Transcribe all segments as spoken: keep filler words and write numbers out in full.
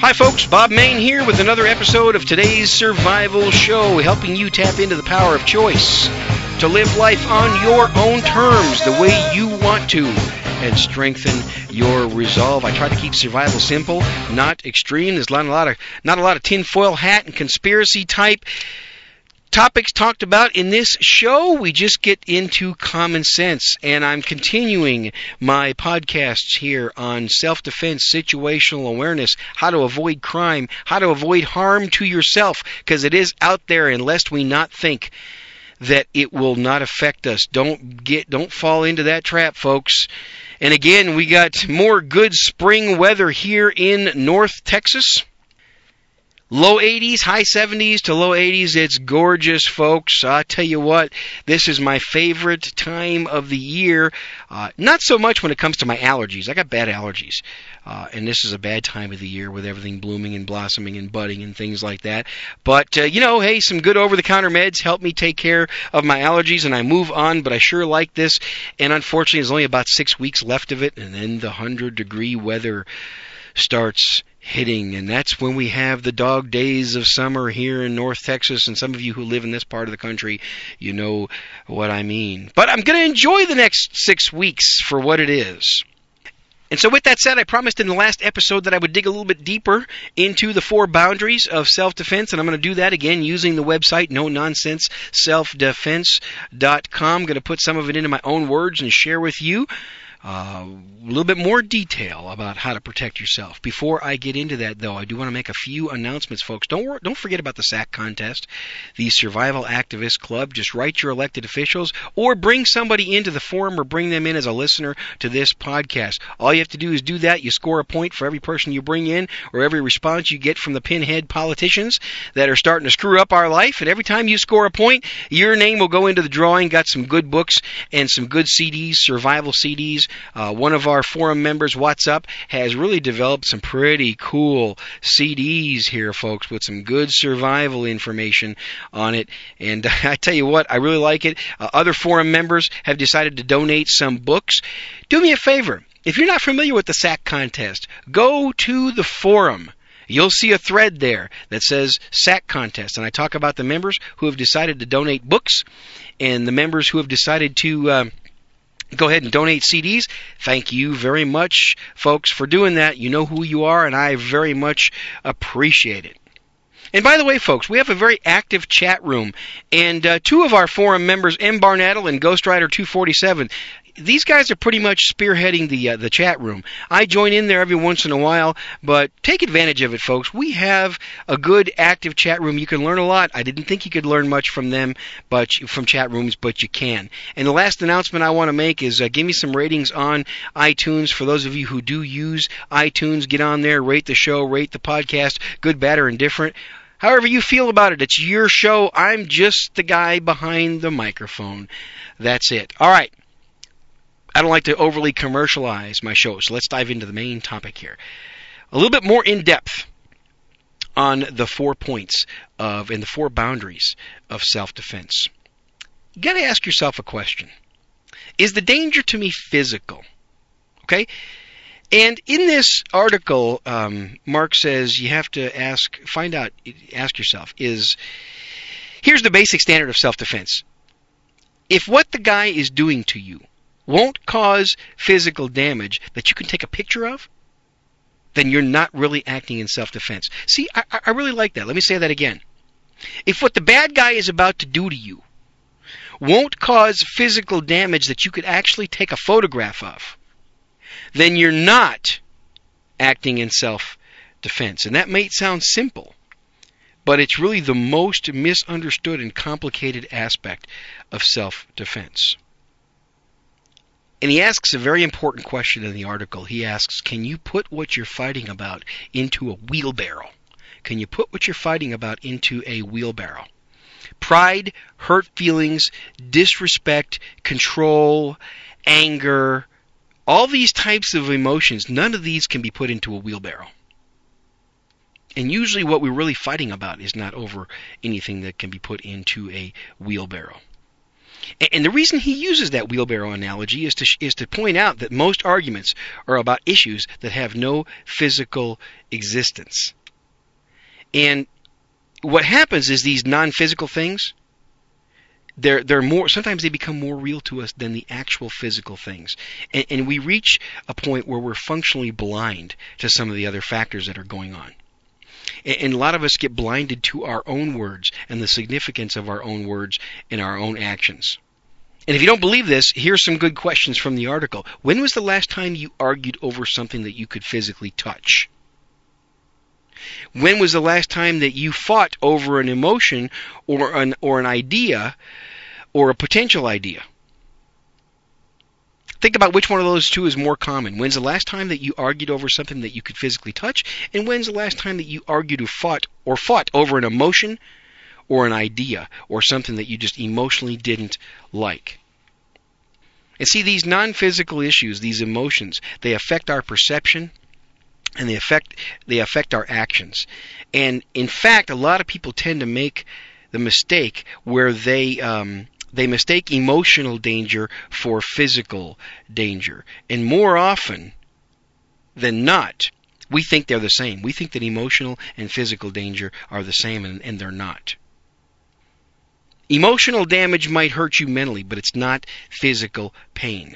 Hi folks, Bob Main here with another episode of today's Survival Show, helping you tap into the power of choice to live life on your own terms, the way you want to, and strengthen your resolve. I try to keep survival simple, not extreme. There's not a lot of not a lot of tinfoil hat and conspiracy type topics talked about in this show. We just get into common sense, and I'm continuing my podcasts here on self-defense, situational awareness, how to avoid crime, how to avoid harm to yourself, because it is out there, and lest we not think that it will not affect us. Don't get, don't fall into that trap, folks. And again, we got more good spring weather here in North Texas. Low eighties, high seventies to low eighties. It's gorgeous, folks. I tell you what, this is my favorite time of the year. Uh, not so much when it comes to my allergies. I got bad allergies. Uh, and this is a bad time of the year with everything blooming and blossoming and budding and things like that. But, uh, you know, hey, some good over-the-counter meds help me take care of my allergies, and I move on. But I sure like this. And unfortunately, there's only about six weeks left of it, and then the one hundred degree weather starts hitting, and that's when we have the dog days of summer here in North Texas, and some of you who live in this part of the country, you know what I mean. But I'm going to enjoy the next six weeks for what it is. And so with that said, I promised in the last episode that I would dig a little bit deeper into the four boundaries of self-defense, and I'm going to do that again using the website no nonsense self defense dot com. I'm going to put some of it into my own words and share with you Uh, a little bit more detail about how to protect yourself. Before I get into that, though, I do want to make a few announcements, folks. Don't wor- don't forget about the S A C contest, the Survival Activist Club. Just write your elected officials or bring somebody into the forum or bring them in as a listener to this podcast. All you have to do is do that. You score a point for every person you bring in or every response you get from the pinhead politicians that are starting to screw up our life. And every time you score a point, your name will go into the drawing. Got some good books and some good C Ds, survival C Ds. Uh, one of our forum members, What's Up, has really developed some pretty cool C Ds here, folks, with some good survival information on it. And uh, I tell you what, I really like it. Uh, other forum members have decided to donate some books. Do me a favor. If you're not familiar with the S A C contest, go to the forum. You'll see a thread there that says S A C contest, and I talk about the members who have decided to donate books and the members who have decided to Uh, go ahead and donate C Ds. Thank you very much, folks, for doing that. You know who you are, and I very much appreciate it. And by the way, folks, we have a very active chat room, and uh, two of our forum members, M. Barnettle and Ghost Rider two forty-seven, these guys are pretty much spearheading the uh, the chat room. I join in there every once in a while, but take advantage of it, folks. We have a good active chat room. You can learn a lot. I didn't think you could learn much from them, but from chat rooms, but you can. And the last announcement I want to make is uh, give me some ratings on iTunes. For those of you who do use iTunes, get on there, rate the show, rate the podcast, good, bad, or indifferent. However you feel about it, it's your show. I'm just the guy behind the microphone. That's it. All right. I don't like to overly commercialize my show, so let's dive into the main topic here. A little bit more in depth on the four points of and the four boundaries of self-defense. You got to ask yourself a question. Is the danger to me physical? Okay? And in this article, um, Mark says you have to ask, find out, ask yourself, is, here's the basic standard of self-defense. If what the guy is doing to you won't cause physical damage that you can take a picture of, then you're not really acting in self-defense. See, I, I really like that. Let me say that again. If what the bad guy is about to do to you won't cause physical damage that you could actually take a photograph of, then you're not acting in self-defense. And that may sound simple, but it's really the most misunderstood and complicated aspect of self-defense. And he asks a very important question in the article. He asks, can you put what you're fighting about into a wheelbarrow? Can you put what you're fighting about into a wheelbarrow? Pride, hurt feelings, disrespect, control, anger, all these types of emotions, none of these can be put into a wheelbarrow. And usually what we're really fighting about is not over anything that can be put into a wheelbarrow. And the reason he uses that wheelbarrow analogy is to is to point out that most arguments are about issues that have no physical existence. And what happens is these non-physical things, they're they're more sometimes they become more real to us than the actual physical things. And, and we reach a point where we're functionally blind to some of the other factors that are going on. And a lot of us get blinded to our own words and the significance of our own words and our own actions. And if you don't believe this, here's some good questions from the article. When was the last time you argued over something that you could physically touch? When was the last time that you fought over an emotion or an or an idea or a potential idea? Think about which one of those two is more common. When's the last time that you argued over something that you could physically touch? And when's the last time that you argued or fought or fought over an emotion or an idea or something that you just emotionally didn't like? And see, these non-physical issues, these emotions, they affect our perception and they affect they affect our actions. And in fact, a lot of people tend to make the mistake where they um, They mistake emotional danger for physical danger. And more often than not, we think they're the same. We think that emotional and physical danger are the same, and, and they're not. Emotional damage might hurt you mentally, but it's not physical pain.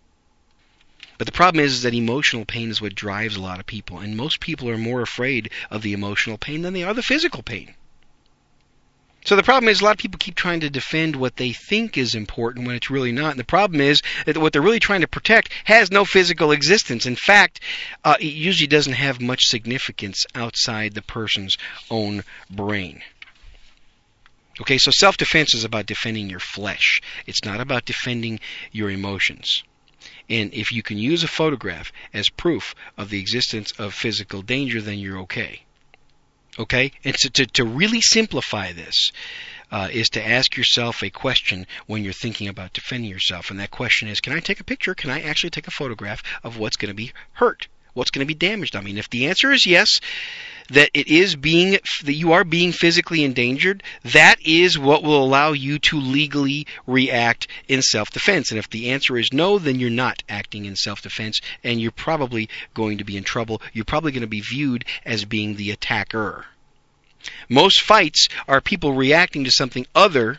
But the problem is, is that emotional pain is what drives a lot of people. And most people are more afraid of the emotional pain than they are the physical pain. So the problem is a lot of people keep trying to defend what they think is important when it's really not. And the problem is that what they're really trying to protect has no physical existence. In fact, uh, it usually doesn't have much significance outside the person's own brain. Okay, so self-defense is about defending your flesh. It's not about defending your emotions. And if you can use a photograph as proof of the existence of physical danger, then you're okay. Okay? And so to, to really simplify this uh, is to ask yourself a question when you're thinking about defending yourself. And that question is, can I take a picture? Can I actually take a photograph of what's going to be hurt? What's going to be damaged? I mean, if the answer is yes, that it is being, that you are being physically endangered, that is what will allow you to legally react in self-defense. And if the answer is no, then you're not acting in self-defense, and you're probably going to be in trouble. You're probably going to be viewed as being the attacker. Most fights are people reacting to something other,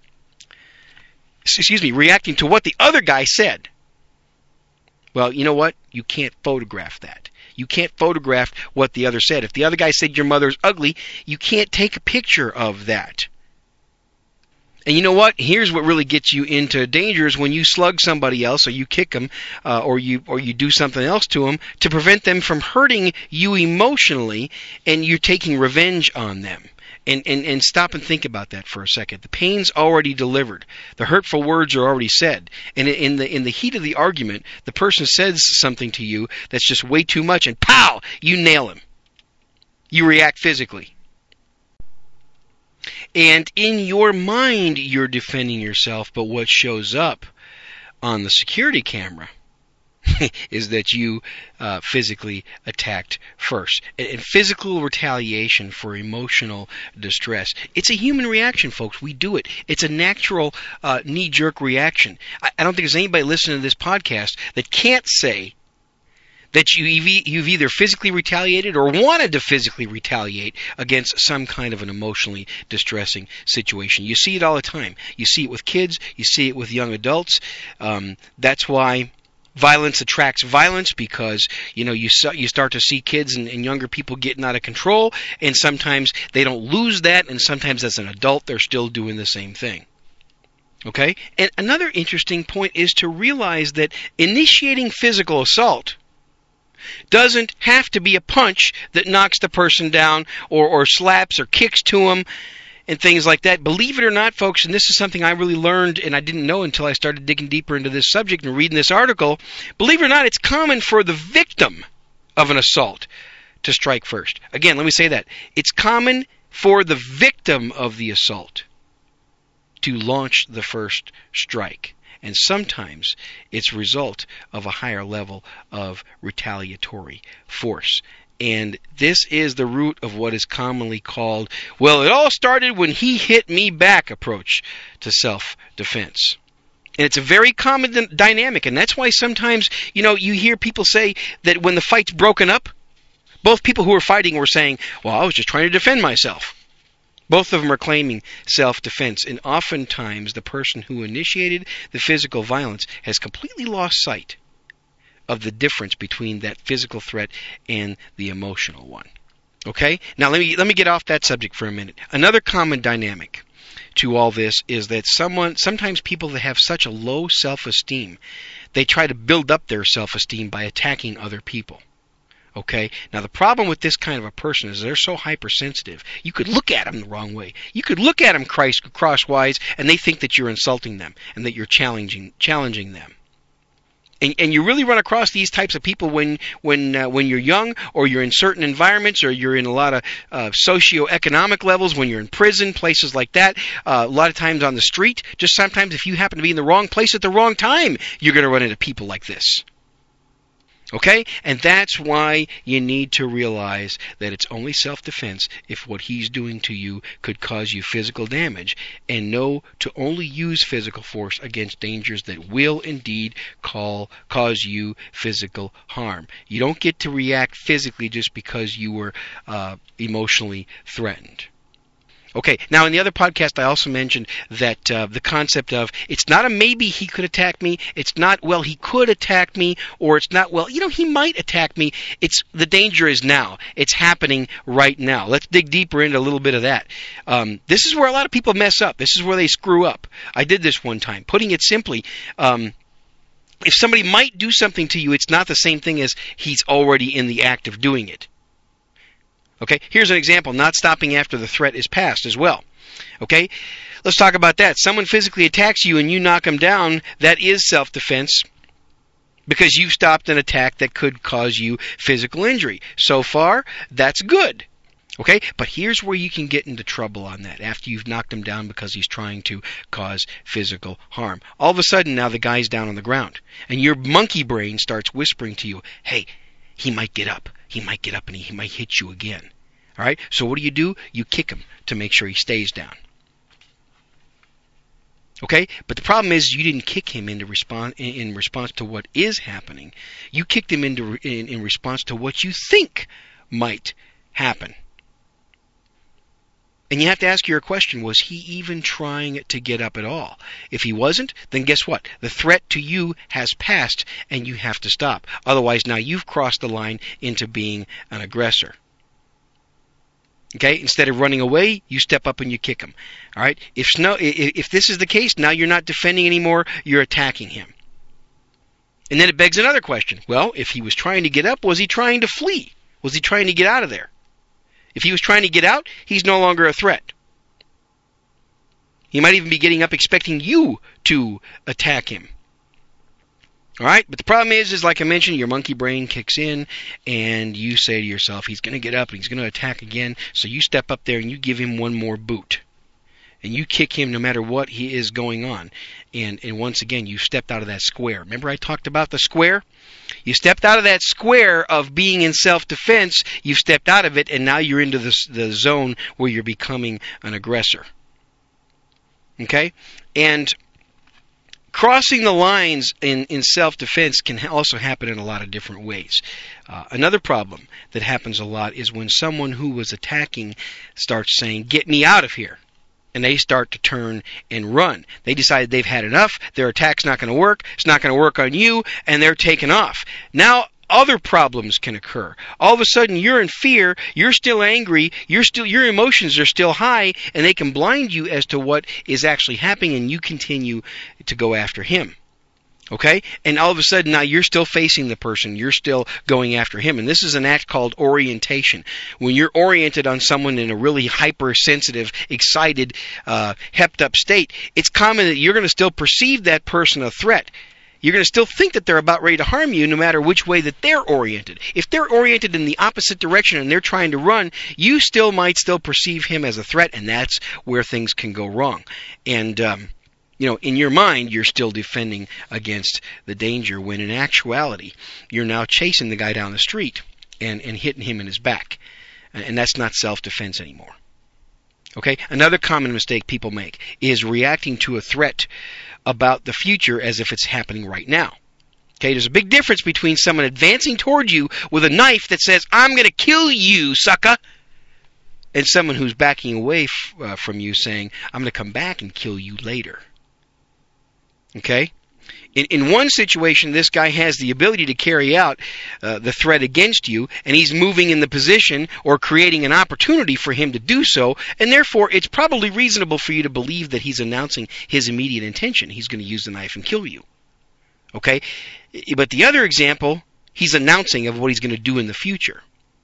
excuse me, reacting to what the other guy said. Well, you know what? You can't photograph that. You can't photograph what the other said. If the other guy said your mother's ugly, you can't take a picture of that. And you know what? Here's what really gets you into danger is when you slug somebody else, or you kick them, uh, or you or you do something else to them to prevent them from hurting you emotionally, and you're taking revenge on them. And, and, and stop and think about that for a second. The pain's already delivered. The hurtful words are already said. And in the in the heat of the argument, the person says something to you that's just way too much, and pow! You nail him. You react physically. And in your mind, you're defending yourself, but what shows up on the security camera is that you uh, physically attacked first. And physical retaliation for emotional distress. It's a human reaction, folks. We do it. It's a natural uh, knee-jerk reaction. I, I don't think there's anybody listening to this podcast that can't say that you, you've either physically retaliated or wanted to physically retaliate against some kind of an emotionally distressing situation. You see it all the time. You see it with kids. You see it with young adults. Um, that's why violence attracts violence, because you know you you start to see kids and, and younger people getting out of control, and sometimes they don't lose that, and sometimes as an adult they're still doing the same thing. Okay? And another interesting point is to realize that initiating physical assault doesn't have to be a punch that knocks the person down, or, or slaps or kicks to them and things like that. Believe it or not, folks, and this is something I really learned and I didn't know until I started digging deeper into this subject and reading this article. Believe it or not, it's common for the victim of an assault to strike first. Again, let me say that. It's common for the victim of the assault to launch the first strike. And sometimes it's a result of a higher level of retaliatory force. And this is the root of what is commonly called, well, it all started when he hit me back approach to self-defense. And it's a very common d- dynamic, and that's why sometimes, you know, you hear people say that when the fight's broken up, both people who were fighting were saying, well, I was just trying to defend myself. Both of them are claiming self-defense, and oftentimes the person who initiated the physical violence has completely lost sight of the difference between that physical threat and the emotional one. Okay? Now let me let me get off that subject for a minute. Another common dynamic to all this is that someone sometimes people that have such a low self-esteem, they try to build up their self-esteem by attacking other people. Okay? Now the problem with this kind of a person is they're so hypersensitive. You could look at them the wrong way. You could look at them crosswise and they think that you're insulting them and that you're challenging challenging them. And, and you really run across these types of people when when uh, when you're young, or you're in certain environments, or you're in a lot of uh, socioeconomic levels, when you're in prison, places like that. Uh, a lot of times on the street, just sometimes if you happen to be in the wrong place at the wrong time, you're going to run into people like this. Okay? And that's why you need to realize that it's only self-defense if what he's doing to you could cause you physical damage, and know to only use physical force against dangers that will indeed call, cause you physical harm. You don't get to react physically just because you were uh, emotionally threatened. Okay, now in the other podcast I also mentioned that uh, the concept of it's not a maybe he could attack me, it's not, well, he could attack me, or it's not, well, you know, he might attack me. It's the danger is now. It's happening right now. Let's dig deeper into a little bit of that. Um, this is where a lot of people mess up. This is where they screw up. I did this one time. Putting it simply, um, if somebody might do something to you, it's not the same thing as he's already in the act of doing it. Okay, here's an example, not stopping after the threat is past as well. Okay, let's talk about that. Someone physically attacks you and you knock them down, that is self-defense because you stopped an attack that could cause you physical injury. So far, that's good. Okay, but here's where you can get into trouble on that after you've knocked him down because he's trying to cause physical harm. All of a sudden, now the guy's down on the ground, and your monkey brain starts whispering to you, hey, he might get up. He might get up and he might hit you again. All right? So what do you do? You kick him to make sure he stays down. Okay? But the problem is you didn't kick him into response in response to what is happening. You kicked him into in, in response to what you think might happen. And you have to ask your question, was he even trying to get up at all? If he wasn't, then guess what? The threat to you has passed and you have to stop. Otherwise, now you've crossed the line into being an aggressor. Okay? Instead of running away, you step up and you kick him. All right? If snow, if this is the case, now you're not defending anymore, you're attacking him. And then it begs another question. Well, if he was trying to get up, was he trying to flee? Was he trying to get out of there? If he was trying to get out, he's no longer a threat. He might even be getting up expecting you to attack him. All right? But the problem is, is like I mentioned, your monkey brain kicks in and you say to yourself, he's going to get up and he's going to attack again. So you step up there and you give him one more boot. And you kick him no matter what he is going on. And, and once again, you stepped out of that square. Remember I talked about the square? You stepped out of that square of being in self-defense. You've stepped out of it, and now you're into the, the zone where you're becoming an aggressor. Okay? And crossing the lines in, in self-defense can also happen in a lot of different ways. Uh, another problem that happens a lot is when someone who was attacking starts saying, get me out of here. And they start to turn and run. They decide they've had enough, their attack's not going to work, it's not going to work on you, and they're taking off. Now, other problems can occur. All of a sudden, you're in fear, you're still angry, you're still, your emotions are still high, and they can blind you as to what is actually happening, and you continue to go after him. Okay? And all of a sudden now you're still facing the person. You're still going after him. And this is an act called orientation. When you're oriented on someone in a really hypersensitive, excited, uh, hepped up state, it's common that you're going to still perceive that person a threat. You're going to still think that they're about ready to harm you no matter which way that they're oriented. If they're oriented in the opposite direction and they're trying to run, you still might still perceive him as a threat, and that's where things can go wrong. And, um, You know, in your mind, you're still defending against the danger when in actuality, you're now chasing the guy down the street and, and hitting him in his back. And that's not self-defense anymore. Okay? Another common mistake people make is reacting to a threat about the future as if it's happening right now. Okay, there's a big difference between someone advancing toward you with a knife that says, I'm going to kill you, sucker, and someone who's backing away f- uh, from you saying, I'm going to come back and kill you later. Okay? In, in one situation, this guy has the ability to carry out uh, the threat against you, and he's moving in the position or creating an opportunity for him to do so, and therefore it's probably reasonable for you to believe that he's announcing his immediate intention. He's going to use the knife and kill you. Okay? But the other example, he's announcing of what he's going to do in the future.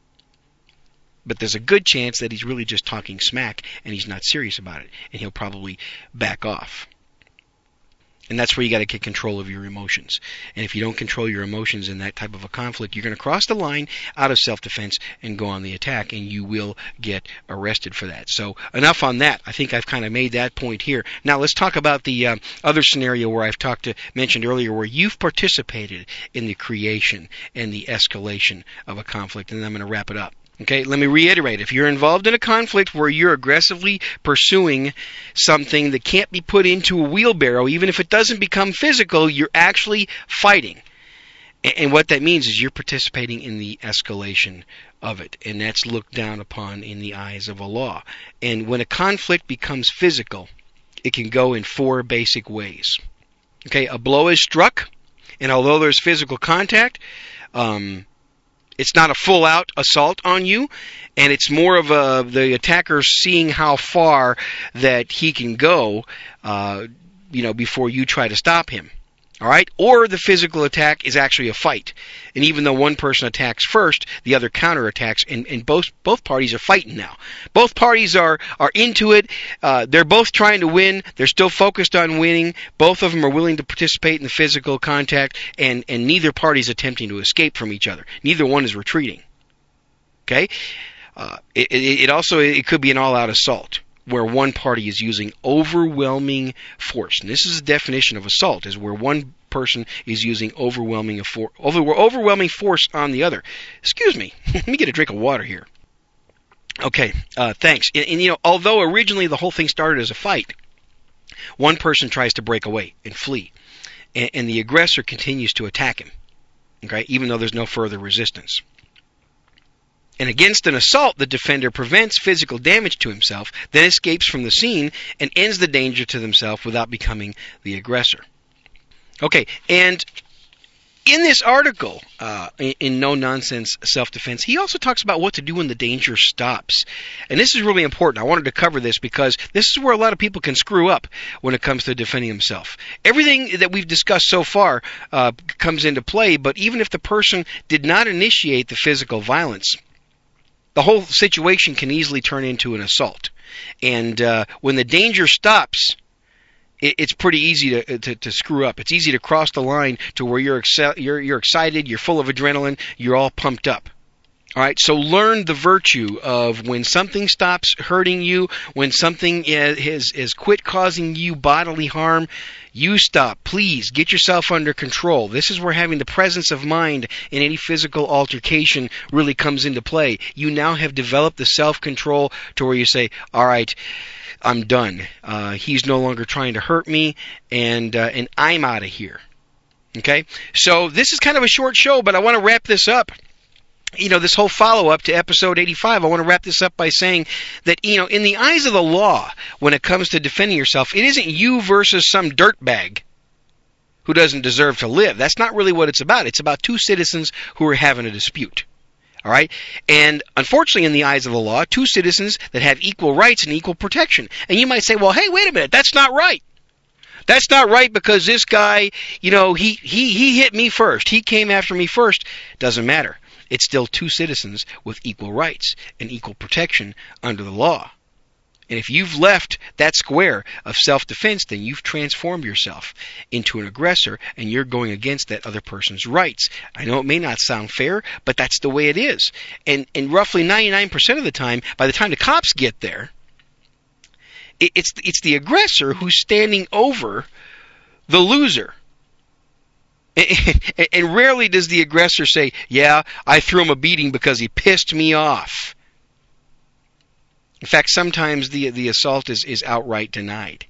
But there's a good chance that he's really just talking smack, and he's not serious about it, and he'll probably back off. And that's where you got to get control of your emotions. And if you don't control your emotions in that type of a conflict, you're going to cross the line out of self-defense and go on the attack, and you will get arrested for that. So enough on that. I think I've kind of made that point here. Now let's talk about the um, other scenario where I've talked to, mentioned earlier, where you've participated in the creation and the escalation of a conflict, and then I'm going to wrap it up. Okay, let me reiterate. If you're involved in a conflict where you're aggressively pursuing something that can't be put into a wheelbarrow, even if it doesn't become physical, you're actually fighting. And what that means is you're participating in the escalation of it. And that's looked down upon in the eyes of Allah. And when a conflict becomes physical, it can go in four basic ways. Okay, a blow is struck, and although there's physical contact, um... it's not a full-out assault on you, and it's more of a, the attacker seeing how far that he can go, uh, you know, before you try to stop him. All right? Or the physical attack is actually a fight. And even though one person attacks first, the other counterattacks, and, and both both parties are fighting now. Both parties are, are into it. Uh, they're both trying to win. They're still focused on winning. Both of them are willing to participate in the physical contact, and, and neither party is attempting to escape from each other. Neither one is retreating. Okay? Uh, it, it, it also it could be an all-out assault, where one party is using overwhelming force. And this is the definition of assault, is where one person is using overwhelming, for, over, overwhelming force on the other. Excuse me. Let me get a drink of water here. Okay, uh, thanks. And, and, you know, although originally the whole thing started as a fight, one person tries to break away and flee, and, and the aggressor continues to attack him, okay, even though there's no further resistance. And against an assault, the defender prevents physical damage to himself, then escapes from the scene, and ends the danger to themselves without becoming the aggressor. Okay, and in this article, uh, in, in No Nonsense Self-Defense, he also talks about what to do when the danger stops. And this is really important. I wanted to cover this because this is where a lot of people can screw up when it comes to defending himself. Everything that we've discussed so far uh, comes into play, but even if the person did not initiate the physical violence, the whole situation can easily turn into an assault. And uh, when the danger stops, it, it's pretty easy to, to to screw up. It's easy to cross the line to where you're exce- you're you're excited, you're full of adrenaline, you're all pumped up. All right, so learn the virtue of when something stops hurting you, when something is is quit causing you bodily harm, you stop. Please get yourself under control. This is where having the presence of mind in any physical altercation really comes into play. You now have developed the self-control to where you say, all right, I'm done. Uh, he's no longer trying to hurt me, and uh, and I'm out of here. Okay? So this is kind of a short show, but I want to wrap this up. You know, this whole follow-up to episode eighty-five, I want to wrap this up by saying that, you know, in the eyes of the law, when it comes to defending yourself, it isn't you versus some dirtbag who doesn't deserve to live. That's not really what it's about. It's about two citizens who are having a dispute. All right? And unfortunately, in the eyes of the law, two citizens that have equal rights and equal protection. And you might say, well, hey, wait a minute, that's not right. That's not right because this guy, you know, he, he, he hit me first. He came after me first. Doesn't matter. It's still two citizens with equal rights and equal protection under the law. And if you've left that square of self-defense, then you've transformed yourself into an aggressor, and you're going against that other person's rights. I know it may not sound fair, but that's the way it is. And, and roughly ninety-nine percent of the time, by the time the cops get there, it, it's, it's the aggressor who's standing over the loser. And rarely does the aggressor say, yeah, I threw him a beating because he pissed me off. In fact, sometimes the the assault is, is outright denied.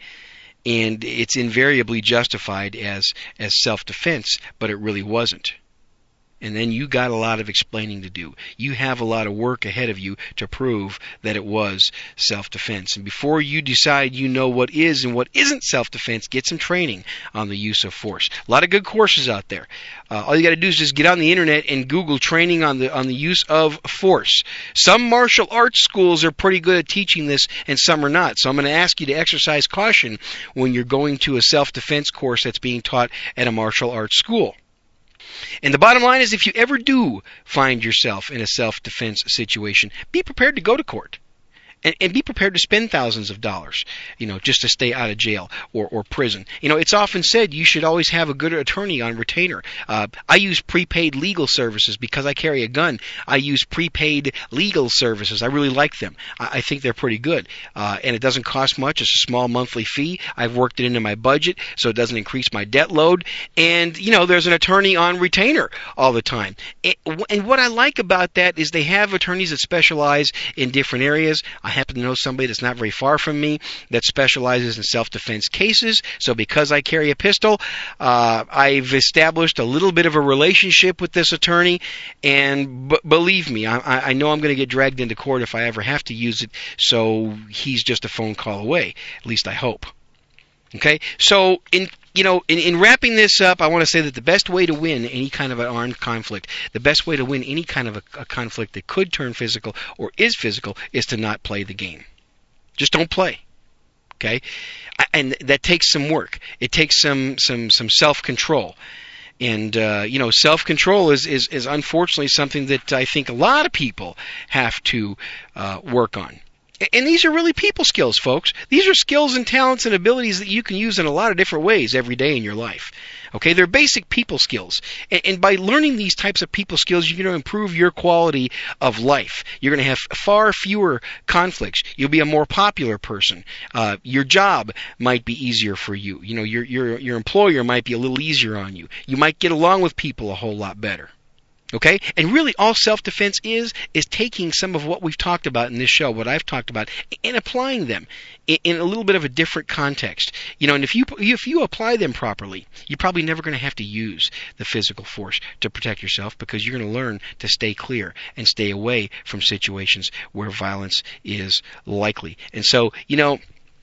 And it's invariably justified as, as self-defense, but it really wasn't. And then you got a lot of explaining to do. You have a lot of work ahead of you to prove that it was self-defense. And before you decide you know what is and what isn't self-defense, get some training on the use of force. A lot of good courses out there. Uh, all you got to do is just get on the internet and Google training on the on the use of force. Some martial arts schools are pretty good at teaching this, and some are not. So I'm going to ask you to exercise caution when you're going to a self-defense course that's being taught at a martial arts school. And the bottom line is, if you ever do find yourself in a self-defense situation, be prepared to go to court. And, and be prepared to spend thousands of dollars, you know, just to stay out of jail or, or prison. You know, it's often said you should always have a good attorney on retainer. Uh, I use prepaid legal services because I carry a gun. I use prepaid legal services. I really like them. I, I think they're pretty good. Uh, and it doesn't cost much. It's a small monthly fee. I've worked it into my budget so it doesn't increase my debt load. And, you know, there's an attorney on retainer all the time. And, and what I like about that is they have attorneys that specialize in different areas. I happen to know somebody that's not very far from me that specializes in self-defense cases. So because I carry a pistol, uh, I've established a little bit of a relationship with this attorney. And b- believe me, I, I know I'm going to get dragged into court if I ever have to use it. So he's just a phone call away. At least I hope. Okay? So in You know, in, in wrapping this up, I want to say that the best way to win any kind of an armed conflict, the best way to win any kind of a, a conflict that could turn physical or is physical, is to not play the game. Just don't play. Okay? And that takes some work. It takes some some some self-control. And, uh, you know, self-control is, is, is unfortunately something that I think a lot of people have to uh, work on. And these are really people skills, folks. These are skills and talents and abilities that you can use in a lot of different ways every day in your life. Okay, they're basic people skills. And, and by learning these types of people skills, you're going to improve your quality of life. You're going to have far fewer conflicts. You'll be a more popular person. Uh, your job might be easier for you. You know, your your your employer might be a little easier on you. You might get along with people a whole lot better. Okay? And really all self-defense is, is taking some of what we've talked about in this show, what I've talked about, and applying them in, in a little bit of a different context. You know, and if you if you apply them properly, you're probably never going to have to use the physical force to protect yourself, because you're going to learn to stay clear and stay away from situations where violence is likely. And so, you know,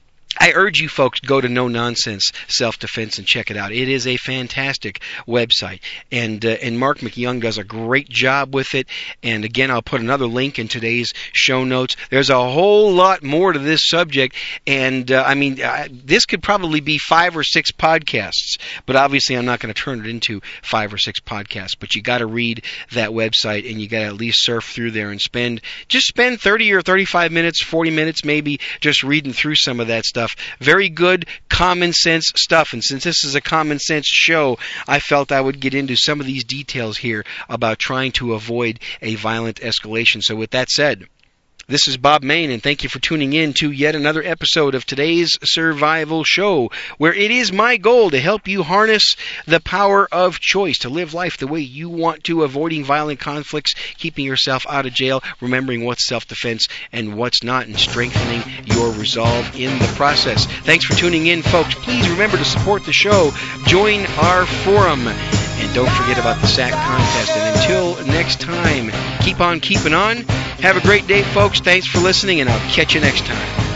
I urge you folks to go to No Nonsense Self-Defense and check it out. It is a fantastic website, and uh, and Mark McYoung does a great job with it. And again, I'll put another link in today's show notes. There's a whole lot more to this subject, and uh, I mean, uh, this could probably be five or six podcasts, but obviously I'm not going to turn it into five or six podcasts. But you got to read that website, and you got to at least surf through there and spend just spend thirty or thirty-five minutes, forty minutes maybe, just reading through some of that stuff. Very good common sense stuff. And since this is a common sense show, I felt I would get into some of these details here about trying to avoid a violent escalation. So with that said, this is Bob Mayne, and thank you for tuning in to yet another episode of today's Survival Show, where it is my goal to help you harness the power of choice, to live life the way you want to, avoiding violent conflicts, keeping yourself out of jail, remembering what's self-defense and what's not, and strengthening your resolve in the process. Thanks for tuning in, folks. Please remember to support the show. Join our forum. And don't forget about the S A C contest. And until next time, keep on keeping on. Have a great day, folks. Thanks for listening, and I'll catch you next time.